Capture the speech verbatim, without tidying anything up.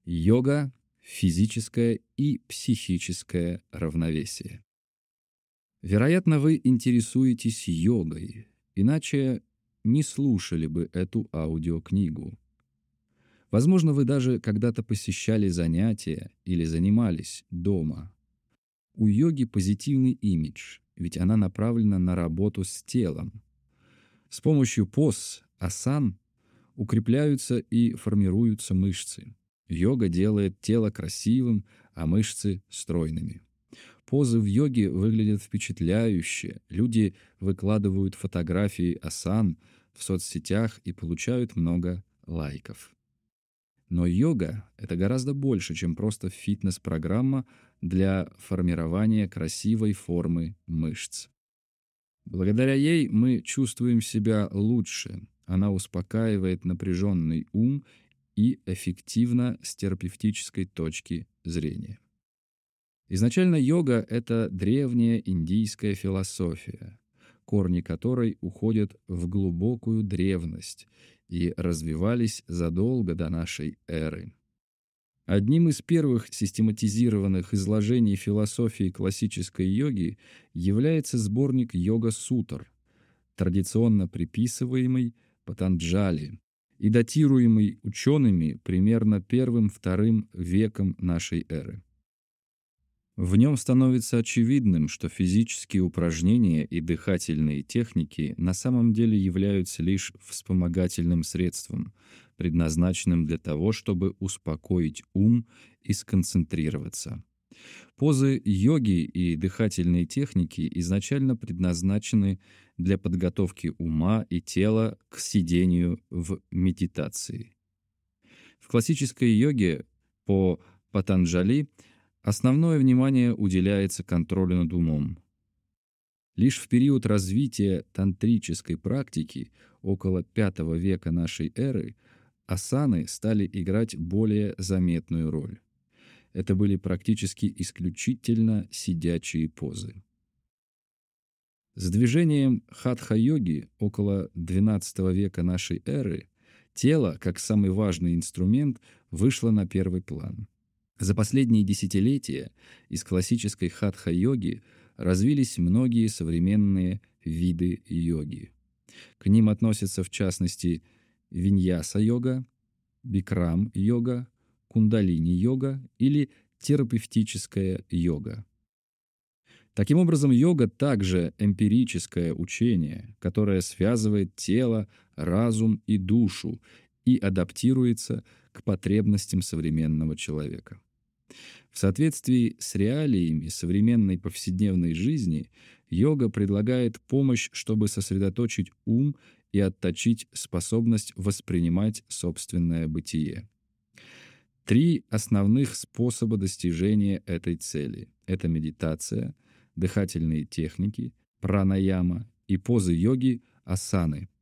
Йога, физическое и психическое равновесие. Вероятно, вы интересуетесь йогой, иначе не слушали бы эту аудиокнигу. Возможно, вы даже когда-то посещали занятия или занимались дома. У йоги позитивный имидж, ведь она направлена на работу с телом. С помощью поз, асан, укрепляются и формируются мышцы. Йога делает тело красивым, а мышцы стройными. Позы в йоге выглядят впечатляюще. Люди выкладывают фотографии асан в соцсетях и получают много лайков. Но йога — это гораздо больше, чем просто фитнес-программа для формирования красивой формы мышц. Благодаря ей мы чувствуем себя лучше. Она успокаивает напряженный ум и эффективна с терапевтической точки зрения. Изначально йога — это древняя индийская философия, корни которой уходят в глубокую древность и развивались задолго до нашей эры. Одним из первых систематизированных изложений философии классической йоги является сборник «Йога-сутр», традиционно приписываемый Патанджали и датируемый учеными примерно первым-вторым веком нашей эры. В нем становится очевидным, что физические упражнения и дыхательные техники на самом деле являются лишь вспомогательным средством, предназначенным для того, чтобы успокоить ум и сконцентрироваться. Позы йоги и дыхательные техники изначально предназначены для подготовки ума и тела к сидению в медитации. В классической йоге по Патанджали основное внимание уделяется контролю над умом. Лишь в период развития тантрической практики, около пятого века нашей эры, асаны стали играть более заметную роль. Это были практически исключительно сидячие позы. С движением хатха-йоги около двенадцатого века нашей эры тело, как самый важный инструмент, вышло на первый план. За последние десятилетия из классической хатха-йоги развились многие современные виды йоги. К ним относятся, в частности, виньяса-йога, бикрам-йога, кундалини-йога или терапевтическая йога. Таким образом, йога также эмпирическое учение, которое связывает тело, разум и душу и адаптируется к потребностям современного человека. В соответствии с реалиями современной повседневной жизни йога предлагает помощь, чтобы сосредоточить ум и отточить способность воспринимать собственное бытие. Три основных способа достижения этой цели — это медитация, дыхательные техники, пранаяма и позы йоги асаны.